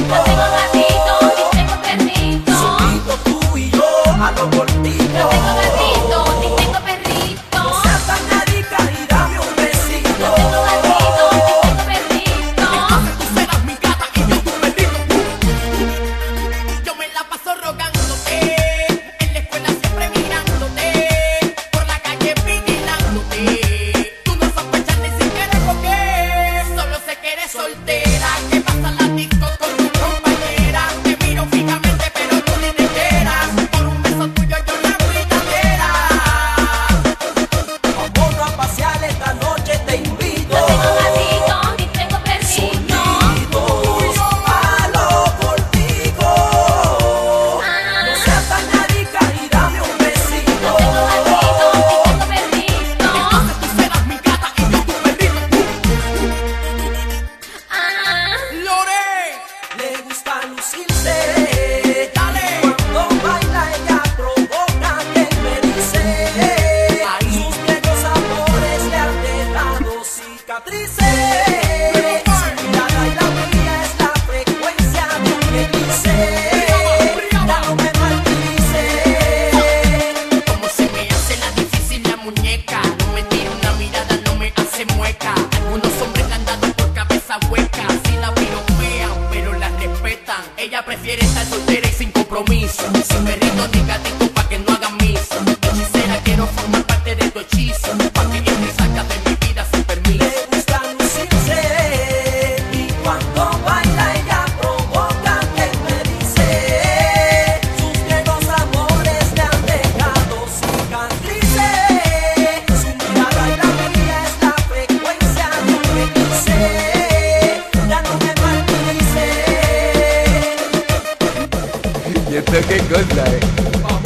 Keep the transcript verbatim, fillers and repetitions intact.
Yo tengo gatito y tengo perrito. Solito tú y yo a lo cortito. Yo tengo gatito y tengo perrito. No seas tan marica y dame un besito. Yo tengo gatito y tengo perrito. Entonces tú serás mi gata y yo tu perrito. Yo me la paso rogándote, en la escuela siempre mirándote, por la calle vigilándote. Tú no sospechas ni siquiera por qué, solo sé que eres soltera, que pasa la disco con tu compañera. Te miro fijamente pero tú ni te enteras, por un beso tuyo yo la cuidadera. Vamos a pasear esta noche, te invito. Yo tengo gatito y tengo perrito. Solitos a lo cortico. No seas tan marica y dame un besito. Yo tengo gatito y tengo perrito. Entonces tú serás mi gata y yo tu perrito. Ah. Lore, Le gusta lucirse. Cuando baila ella provoca que me dice. Sus viejos amores le han dejado cicatrices. Su mirada y la mía es la frecuencia de un eclipse. Ya no me maldice. como se me hace la difícil la muñeca. No me tira una mirada, no me hace mueca. Algunos hombres le han dado por cabeza hueca. Si la piropean, pero la respetan. Ella prefiere estar soltera y sin compromiso. Sin perrito ni gatito pa' que no hagan miso. Hechicera, quiero formar parte de tu hechizo, pa' que entre y salga de mi vida sin permiso. Le gusta lucirse. Y cuando baila ella provoca que me dice. Sus viejos amores le han dejado cicatrices. Su mirada y la mía es la frecuencia de un eclipse. Ya no me maldice. Y esto qué cosa, eh.